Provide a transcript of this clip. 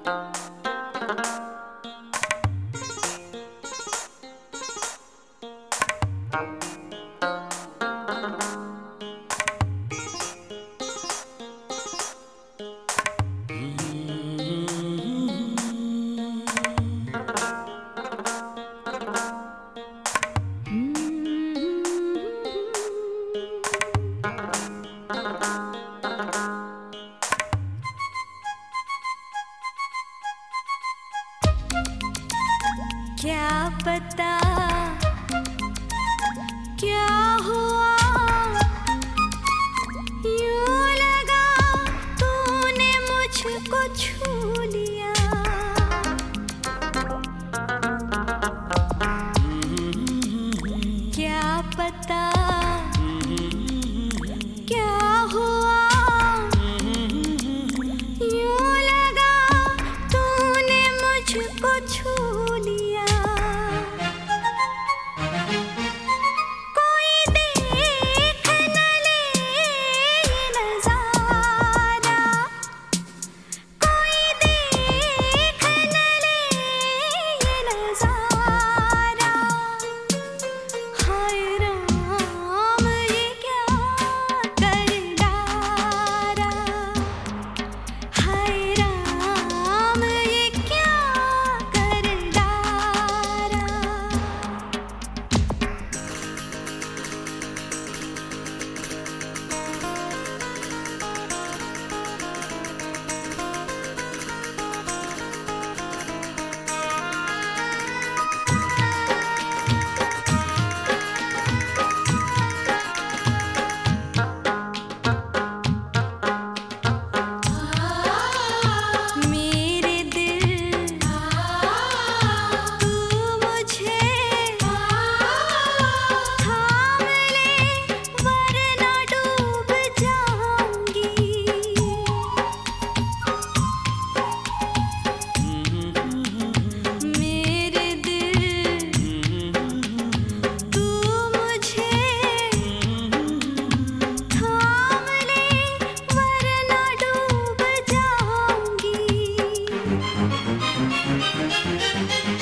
क्या पता क्या हुआ, यूं लगा तूने मुझको छू लिया। क्या पता क्या हुआ, यूं लगा तूने मुझको छू लिया। कोई देख न ले ये नजारा, कोई देख न ले ये नजारा। हाय राम ये क्या कर डारा, हाय राम ये क्या कर डारा। मेरे दिल तू मुझे थाम ले वरना डूब जाऊंगी। मेरे दिल तू मुझे थाम ले वरना डूब जाऊंगी।